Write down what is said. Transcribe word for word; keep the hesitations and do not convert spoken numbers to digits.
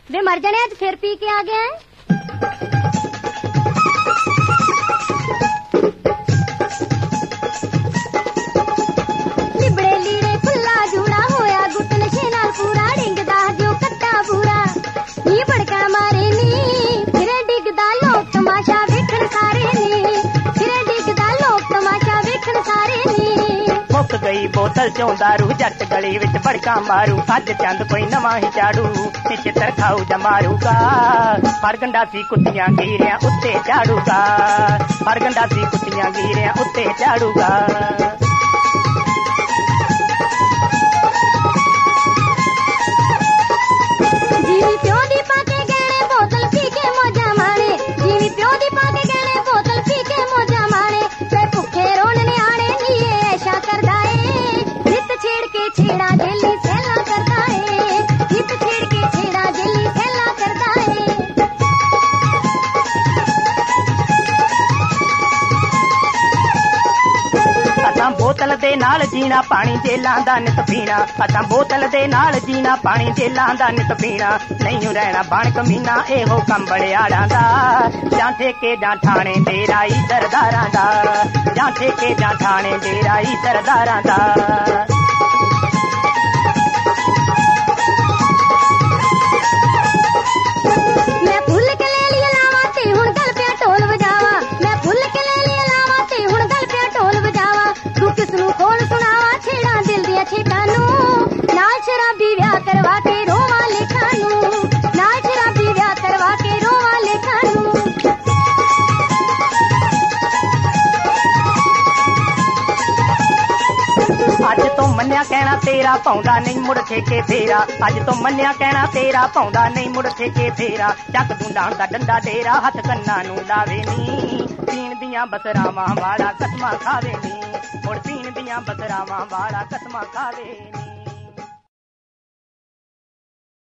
वे मर जाने आज फिर पी के आ गया है। लिबड़े लीड़े खुला जूड़ा होया गुट नशे नाल पूरा डिंगदा जो कट्टा पूरा नी बड़का मारे नी फिर डिगदा लोक तमाशा वेखण सारे नी फिर डिगदा लोक तमाशा वेखण सारे नी। मुक गई बोतल चों दारू जट गली विच बड़का मारू अज चंद कोई नवा ही चाड़ू चित्र खाऊ जमारूगा फड़ गंडासी कुत्तियां गिरिया उत्ते चाड़ूगा फड़ गंडासी कुत्तियां गिरिया उत्ते चाड़ूगा। जीवी प्यो दी पाके गहने बोतल पी के मौजा माणे जीवी प्यो दी पाके गहने बोतल पी के मौजा माणे ते भुखे रोन ने आने नी ऐशा करदा है नित छेड़ के छेड़ा जेली सैला करदा है नित छेड़ के छेड़ा जेली सैला करदा है। असां बोतल दे नाल जीना पानी जेलां दा नित पीना असां बोतल दे नाल जीना पानी जेलां दा नित पीना नहीं रहना बण कमीना एहो कंबड़ियाड़ां दा जां ठेके जां ठाणे दे राई सरदारां दा जां ठेके जां ठाणे दे राई सरदारां दा। मैं फुल के ले लिया लावा ते हुण गल पिया ढोल बजावा मैं फुल के ले लिया लावा ते हुण गल पिया ढोल बजावा तू किसनू खोल सुनावा छेड़ा दिल दिया छेड़ा नू नाल शराबी व्याह करवा के रोवा लेखा नू नाल शराबी व्याह करवा के रोवा लेखा नू। अज तो मन्निया कहना तेरा पाउंदा नहीं मुड़ ठेके फेरा अज तो मन्निया कहना तेरा पाउंदा नहीं मुड़ ठेके फेरा चक दूंडा दा डंडा डेरा हथ कन्ना नू लावे नी पीण दियां बसरावां वाला कसमां खावे नी मुड़ पीण दियां बसरावां वाला कसमां खावे नी।